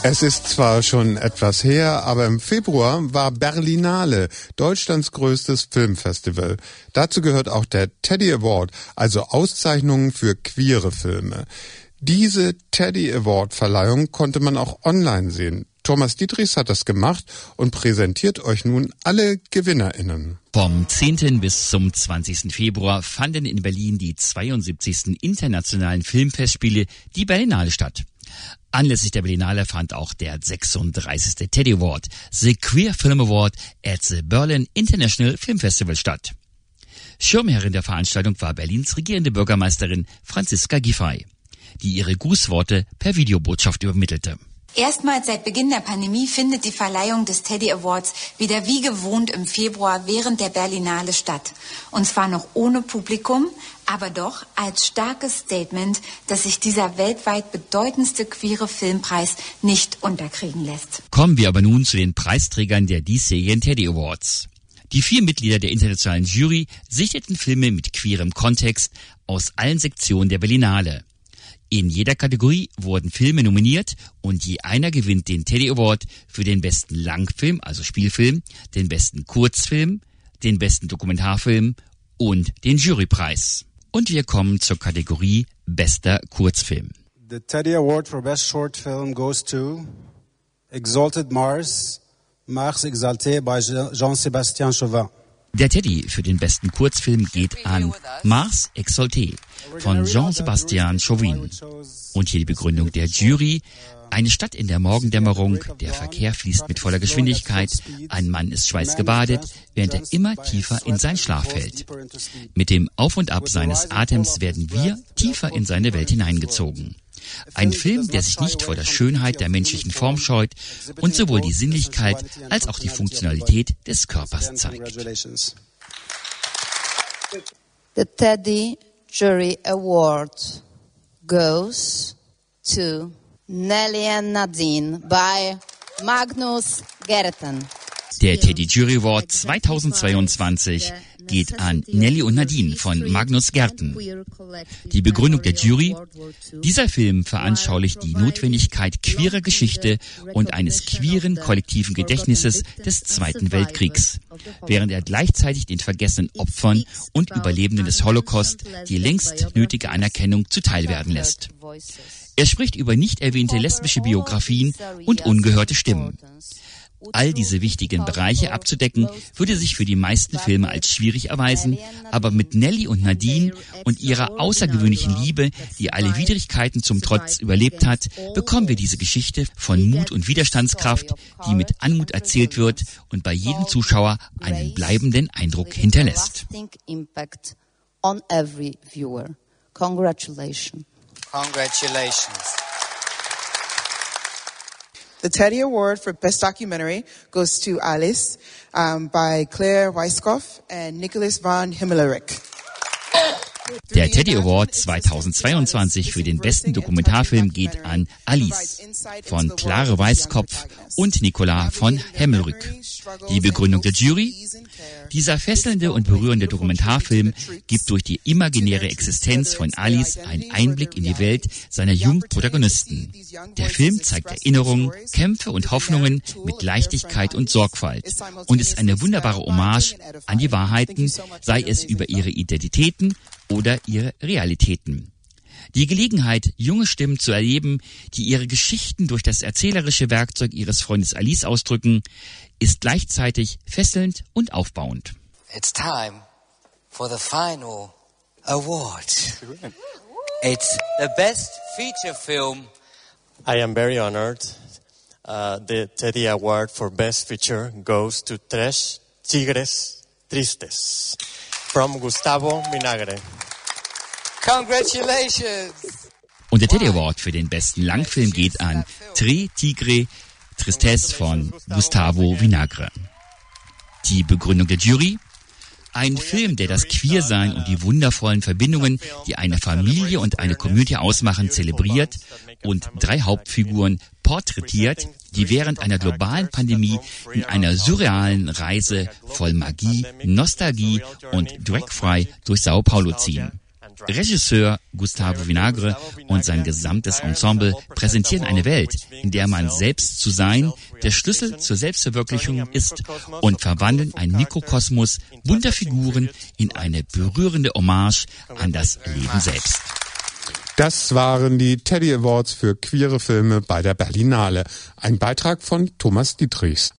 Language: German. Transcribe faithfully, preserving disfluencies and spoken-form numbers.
Es ist zwar schon etwas her, aber im Februar war Berlinale Deutschlands größtes Filmfestival. Dazu gehört auch der Teddy Award, also Auszeichnungen für queere Filme. Diese Teddy Award Verleihung konnte man auch online sehen. Thomas Dietrichs hat das gemacht und präsentiert euch nun alle GewinnerInnen. Vom zehnten bis zum zwanzigsten Februar fanden in Berlin die zweiundsiebzigsten internationalen Filmfestspiele, die Berlinale, statt. Anlässlich der Berlinale fand auch der sechsunddreißigste Teddy Award, The Queer Film Award at the Berlin International Film Festival, statt. Schirmherrin der Veranstaltung war Berlins regierende Bürgermeisterin Franziska Giffey, die ihre Grußworte per Videobotschaft übermittelte. Erstmals seit Beginn der Pandemie findet die Verleihung des Teddy Awards wieder wie gewohnt im Februar während der Berlinale statt. Und zwar noch ohne Publikum, aber doch als starkes Statement, dass sich dieser weltweit bedeutendste queere Filmpreis nicht unterkriegen lässt. Kommen wir aber nun zu den Preisträgern der diesjährigen Teddy Awards. Die vier Mitglieder der internationalen Jury sichteten Filme mit queerem Kontext aus allen Sektionen der Berlinale. In jeder Kategorie wurden Filme nominiert und je einer gewinnt den Teddy Award für den besten Langfilm, also Spielfilm, den besten Kurzfilm, den besten Dokumentarfilm und den Jurypreis. Und wir kommen zur Kategorie bester Kurzfilm. The Teddy Award for Best Short Film goes to Exalted Mars, Mars Exalté by Jean-Sébastien Chauvin. Der Teddy für den besten Kurzfilm geht an Mars Exalté von Jean-Sébastien Chauvin. Und hier die Begründung der Jury: Eine Stadt in der Morgendämmerung, der Verkehr fließt mit voller Geschwindigkeit, ein Mann ist schweißgebadet, während er immer tiefer in seinen Schlaf fällt. Mit dem Auf und Ab seines Atems werden wir tiefer in seine Welt hineingezogen. Ein Film, der sich nicht vor der Schönheit der menschlichen Form scheut und sowohl die Sinnlichkeit als auch die Funktionalität des Körpers zeigt. The Teddy Jury Award goes to Nelly and Nadine by Magnus Gerten. Der Teddy Jury Award zweitausendzweiundzwanzig geht an Nelly und Nadine von Magnus Gerten. Die Begründung der Jury: Dieser Film veranschaulicht die Notwendigkeit queerer Geschichte und eines queeren kollektiven Gedächtnisses des Zweiten Weltkriegs, während er gleichzeitig den vergessenen Opfern und Überlebenden des Holocaust die längst nötige Anerkennung zuteilwerden lässt. Er spricht über nicht erwähnte lesbische Biografien und ungehörte Stimmen. All diese wichtigen Bereiche abzudecken, würde sich für die meisten Filme als schwierig erweisen, aber mit Nelly und Nadine und ihrer außergewöhnlichen Liebe, die alle Widrigkeiten zum Trotz überlebt hat, bekommen wir diese Geschichte von Mut und Widerstandskraft, die mit Anmut erzählt wird und bei jedem Zuschauer einen bleibenden Eindruck hinterlässt. Congratulations. Congratulations. The Teddy Award for Best Documentary goes to Alice um, by Claire Weiskopf and Nicholas von Himmelreich. Der Teddy Award zweitausendzweiundzwanzig für den besten Dokumentarfilm geht an Alice von Claire Weiskopf und Nicolas von Hemmelrück. Die Begründung der Jury: Dieser fesselnde und berührende Dokumentarfilm gibt durch die imaginäre Existenz von Alice einen Einblick in die Welt seiner jungen Protagonisten. Der Film zeigt Erinnerungen, Kämpfe und Hoffnungen mit Leichtigkeit und Sorgfalt und ist eine wunderbare Hommage an die Wahrheiten, sei es über ihre Identitäten oder ihre Realitäten. Die Gelegenheit, junge Stimmen zu erleben, die ihre Geschichten durch das erzählerische Werkzeug ihres Freundes Alice ausdrücken, ist gleichzeitig fesselnd und aufbauend. It's time for the final award. It's the best feature film. I am very honored. Uh, the Teddy Award for Best Feature goes to Tres Tigres Tristes from Gustavo Vinagre. Congratulations! Und der Teddy Award für den besten Langfilm geht an Tres Tigres Tristes von Gustavo Vinagre. Die Begründung der Jury: Ein Film, der das Queersein und die wundervollen Verbindungen, die eine Familie und eine Community ausmachen, zelebriert und drei Hauptfiguren porträtiert, die während einer globalen Pandemie in einer surrealen Reise voll Magie, Nostalgie und Drag-frei durch Sao Paulo ziehen. Regisseur Gustavo Vinagre und sein gesamtes Ensemble präsentieren eine Welt, in der man selbst zu sein der Schlüssel zur Selbstverwirklichung ist und verwandeln einen Mikrokosmos bunter Figuren in eine berührende Hommage an das Leben selbst. Das waren die Teddy Awards für queere Filme bei der Berlinale. Ein Beitrag von Thomas Dietrichs.